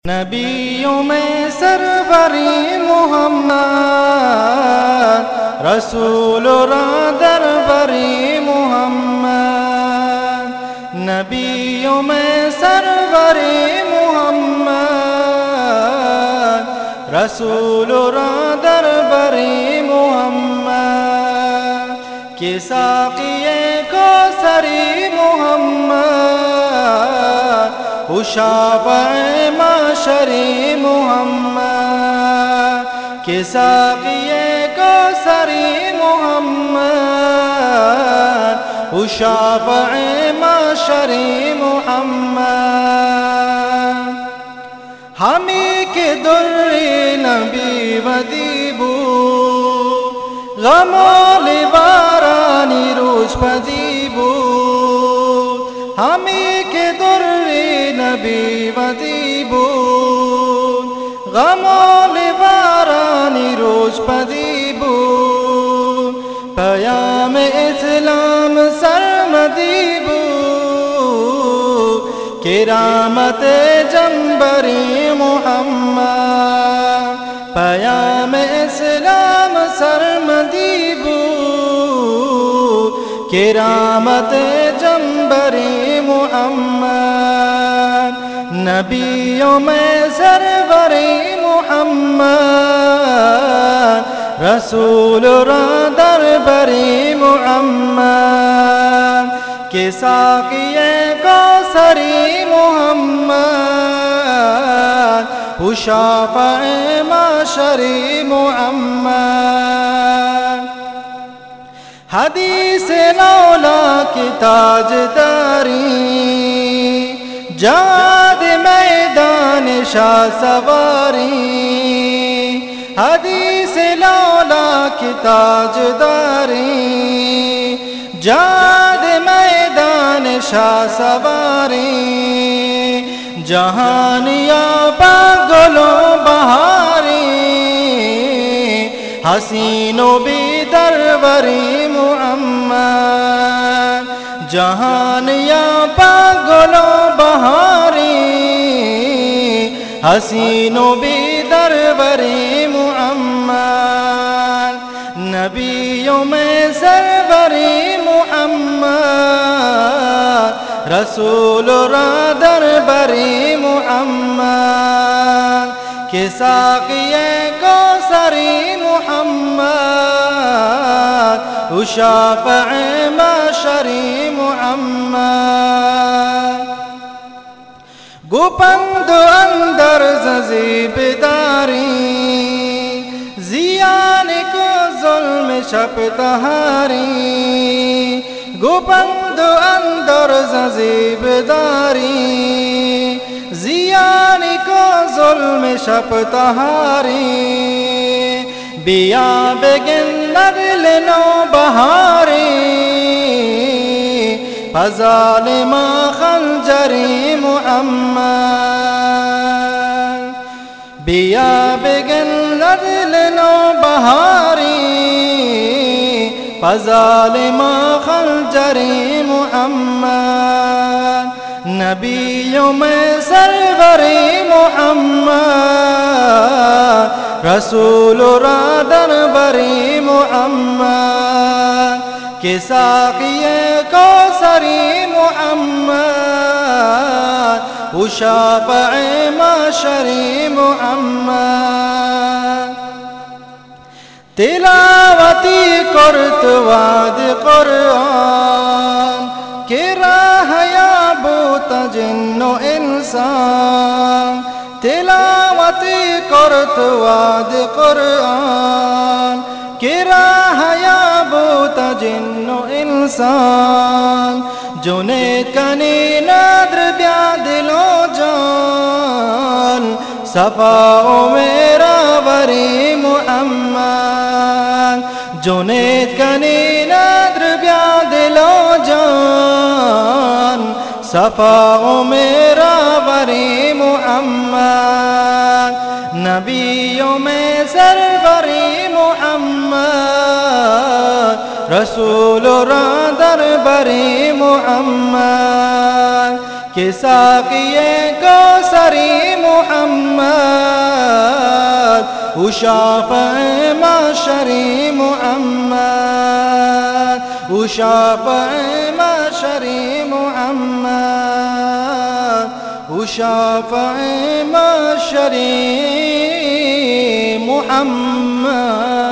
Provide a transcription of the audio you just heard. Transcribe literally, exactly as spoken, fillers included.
नबियों में सरवरी मोहम्मद, रसूल दरबरी मोहम्मद। नबियों में सरवरी मोहम्मद, रसूल दरबरी मोहम्मद। के साक़िए को सरी मोहम्मद, उशाफ़े माशरी मोहम्मद। के साक़िए को सरी मोहम्मद, उशाफ़े माशरी मोहम्मद। हमी के दुर्रे नबी वदीबू, गमोली बारानी रोज पजीबू। हमी के दुर्रे नबी वदीबू, गमोली बारानी रोज पजीबू। पयाम इस्लाम सरमदीबू, किरामत जंबरी मोहम्मद। पयाम इस्लाम सरमदीबू, किरामत जंबरी मोहम्मद। नबियों में सरवरी मोहम्मद, रसूल दरबरी मोहम्मद। के साक़िए को सरी मोहम्मद, उशाफ़े माशरी मोहम्मद। हदीस नौला की ताजदारी, जाद मैदान शाह सवारी। हदीस लौला की ताजदारी, जाद मैदान शाह सवारी। जहानिया पागलों बहारी, हसीनों भी दरबरी मोहम्मद। जहानिया पागलों बहारी, हसीनों भी दरबरी मोहम्मद। नबियों में सरवरी मोहम्मद, रसूल दरबरी मोहम्मद। के साक़िए को सरी मोहम्मद, उशाफ़े माशरी मोहम्मद। गुपंद अंदर ज़ीबदारी, जियान को ज़ुल्म शपतहारी। गुपंद अंदर ज़ीबदारी, जियान को ज़ुल्म शपतहारी। बिया बेगिन नदलनो बहारी, फज़ालिमा खंजरी मोहम्मद। बिया बेगिन नदलनो बहारी, फज़ालिमा खंजरी मोहम्मद। नबियों में सरवरी मोहम्मद, रसूल दरबरी मोहम्मद। के साक़िए को सरी मोहम्मद, उशाफ़े माशरी मोहम्मद। तिलावती कुर्त वाद कुरान, के राह याबूत जिन्नो इंसान। तिलावती कुर्त वाद कुरान, के राह याबूत जिन्नो इंसान। जुनेद कनी नाद्र ब्यादिलो जान, सफ़ाओ मेरा वरी मोहम्मद। जुनेद कनी नाद्र ब्यादिलो जान, सफ़ाओ मेरा वरी मोहम्मद। नबियों में सरवरी मोहम्मद, रसूल दरबरी मोहम्मद। के साक़िए को सरी मोहम्मद, وشافع معشري محمد وشافع معشري محمد وشافع معشري محمد